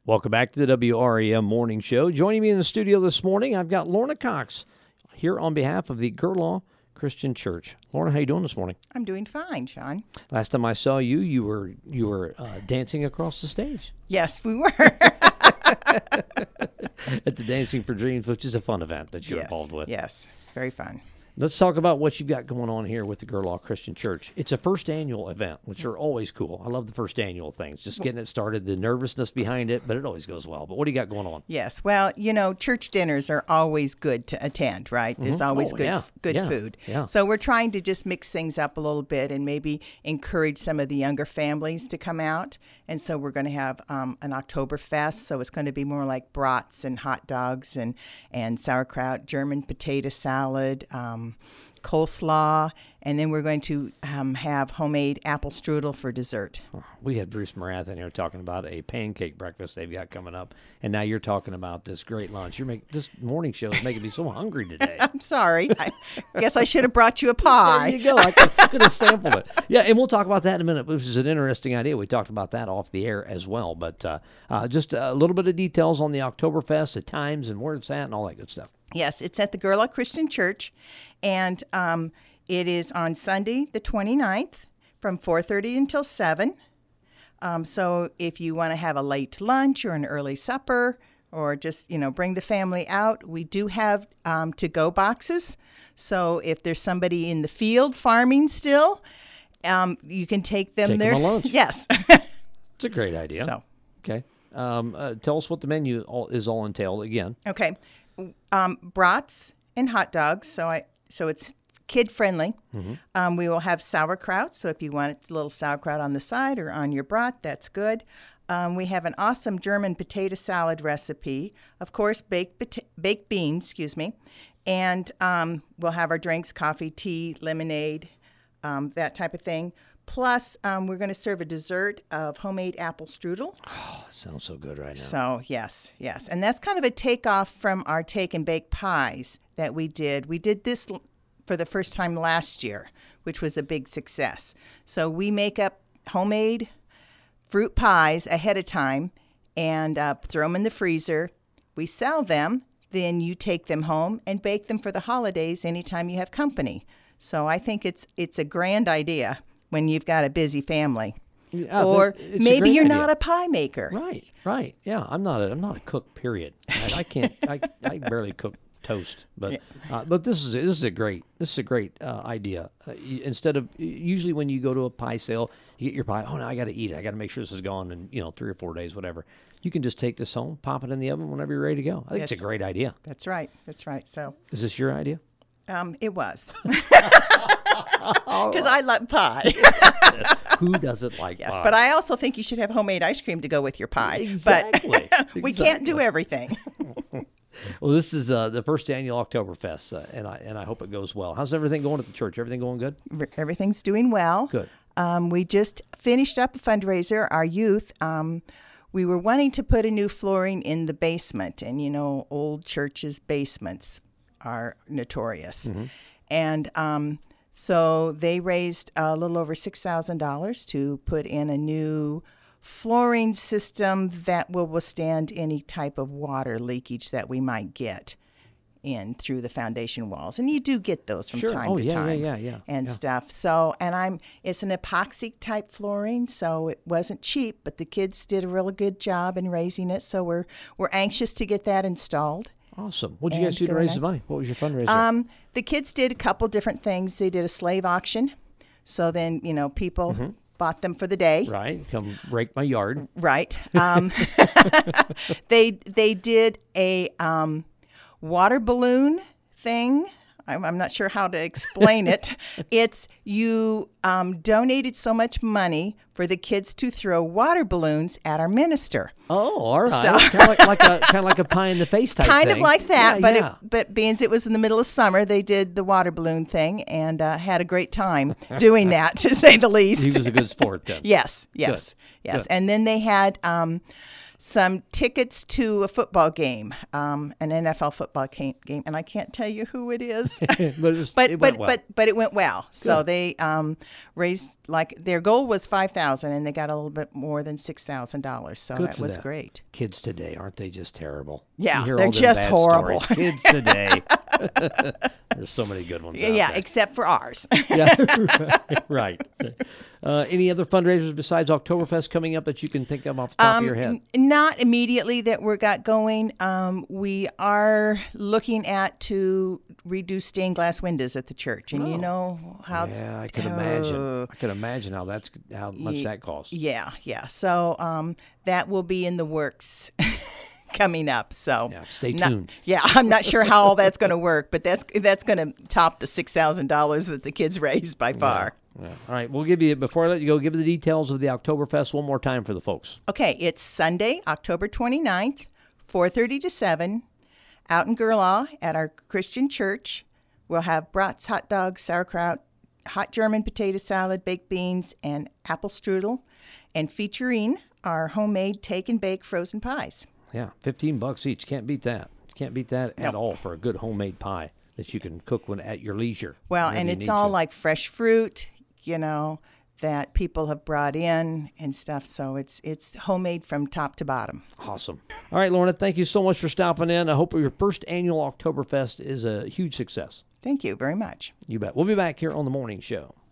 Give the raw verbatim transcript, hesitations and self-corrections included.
Welcome back to the W R E M Morning Show. Joining me in the studio this morning, I've got Lorna Cox here on behalf of the Gerlaw Christian Church. Lorna, how you doing this morning? I'm doing fine, Sean. Last time I saw you, you were you were uh, dancing across the stage. Yes, we were. At the Dancing for Dreams, which is a fun event that you're yes, involved with. Yes, very fun. Let's talk about what you've got going on here with the Gerlaw Christian Church. It's a first annual event, which are always cool. I love the first annual things, just getting it started, the nervousness behind it, but it always goes well. But what do you got going on? Yes, well, you know, church dinners are always good to attend, right? There's Mm-hmm. always Oh, good yeah, good yeah, food. yeah. So we're trying to just mix things up a little bit and maybe encourage some of the younger families to come out. And so we're going to have um, an Oktoberfest, so it's going to be more like brats and hot dogs and, and sauerkraut, German potato salad, um, coleslaw, and then we're going to um, have homemade apple strudel for dessert. We had Bruce Marath in here talking about a pancake breakfast they've got coming up, and now you're talking about this great lunch. You're making this morning show is making me so hungry today. I'm sorry. I guess I should have brought you a pie. There you go. I could, could have sampled it. Yeah, and we'll talk about that in a minute, which is an interesting idea. We talked about that off the air as well, but uh, uh, just a little bit of details on the Oktoberfest, the times and where it's at and all that good stuff. Yes, it's at the Gerlaw Christian Church, and um, it is on Sunday the twenty-ninth from four thirty until seven. Um, so if you want to have a late lunch or an early supper or just, you know, bring the family out, we do have um, to-go boxes. So if there's somebody in the field farming still, um, you can take them Take there. them a lunch. Yes. It's a great idea. So, Okay. Um, uh, tell us what the menu all, is all entailed again. okay. Um, brats and hot dogs. So I so it's kid friendly. Mm-hmm. Um, we will have sauerkraut. So if you want a little sauerkraut on the side or on your brat, that's good. Um, we have an awesome German potato salad recipe. Of course, baked pota- baked beans. Excuse me. And um, we'll have our drinks: coffee, tea, lemonade, um, that type of thing. Plus, um, we're going to serve a dessert of homemade apple strudel. Oh, sounds so good right now. So, yes, yes. And that's kind of a takeoff from our take and bake pies that we did. We did this l- for the first time last year, which was a big success. So we make up homemade fruit pies ahead of time and uh, throw them in the freezer. We sell them. Then you take them home and bake them for the holidays anytime you have company. So I think it's it's a grand idea when you've got a busy family. Yeah, or it's a maybe great you're idea. not a pie maker. Right, right. Yeah, I'm not a I'm not a cook. Period. I, I can't. I, I barely cook toast. But uh, but this is this is a great this is a great uh, idea. Uh, you, instead of usually when you go to a pie sale, you get your pie. Oh no, I got to eat it. I got to make sure this is gone in you know three or four days, whatever. You can just take this home, pop it in the oven whenever you're ready to go. I think That's- it's a great idea. That's right. That's right. So Is this your idea? um, it was. Because I love pie. Who doesn't like Yes, pie? but I also think you should have homemade ice cream to go with your pie. Exactly. But we can't do Exactly. everything. Well, this is uh, the first annual Oktoberfest, uh, and I and I hope it goes well. How's everything going at the church? Everything going good? Everything's doing well. Good. Um, we just finished up a fundraiser. Our youth, um, we were wanting to put a new flooring in the basement, and you know, old churches' basements are notorious. Mm-hmm. And um, so they raised a little over six thousand dollars to put in a new flooring system that will withstand any type of water leakage that we might get in through the foundation walls. And you do get those from Sure. time Oh, to yeah, yeah, time yeah, yeah, and yeah. stuff. So, and I'm, it's an epoxy type flooring, so it wasn't cheap, but the kids did a really good job in raising it. So we're, we're anxious to get that installed. Awesome. What did you And guys do to going raise the on. money? What was your fundraiser? Um, the kids did a couple different things. They did a slave auction. So then, you know, people bought them for the day. right. Come rake my yard. Right. Um, they they did a um, water balloon thing. I'm, I'm not sure how to explain it. It's you um, donated so much money for the kids to throw water balloons at our minister. Oh, all right. So- kind of like, like a kind of like a pie in the face type Kind thing. of like that, Yeah, but yeah. It, but being it was in the middle of summer, they did the water balloon thing and uh, had a great time doing that, to say the least. He was a good sport then. Yes, yes, Good. yes. Good. And then they had um, some tickets to a football game, um, an N F L football game, and I can't tell you who it is. but it was, but it but, went well. but but it went well. So Good. they um, raised, like, their goal was five thousand, and they got a little bit more than six thousand dollars. So Good that for was that. great. Kids today, aren't they just terrible? Yeah, You hear they're all them just bad horrible. stories. Kids today. There's so many good ones out Yeah, there. except for ours. Yeah, right. right. Uh, any other fundraisers besides Oktoberfest coming up that you can think of off the top Um, of your head? n- not immediately that we're got going. Um, we are looking at to redo stained glass windows at the church, and Oh. you know how. Yeah, I could imagine. Oh. I could imagine how that's how much Ye- that costs. Yeah, yeah. So um, that will be in the works coming up. So Yeah, stay not- tuned. yeah, I'm not sure how all that's going to work, but that's that's going to top the six thousand dollars that the kids raised by far. Yeah. All right, we'll give you before I let you go. Give the details of the Oktoberfest one more time for the folks. Okay, it's Sunday, October twenty-ninth, four thirty to seven, out in Gerlaw at our Christian church. We'll have brats, hot dogs, sauerkraut, hot German potato salad, baked beans, and apple strudel, and featuring our homemade take and bake frozen pies. Yeah, fifteen bucks each. Can't beat that. Can't beat that at No. all for a good homemade pie that you can cook when at your leisure. Well, whenever and you it's need all to. like fresh fruit, you know, that people have brought in and stuff. So it's it's homemade from top to bottom. Awesome. All right, Lorna, thank you so much for stopping in. I hope your first annual Oktoberfest is a huge success. Thank you very much. You bet. We'll be back here on the morning show.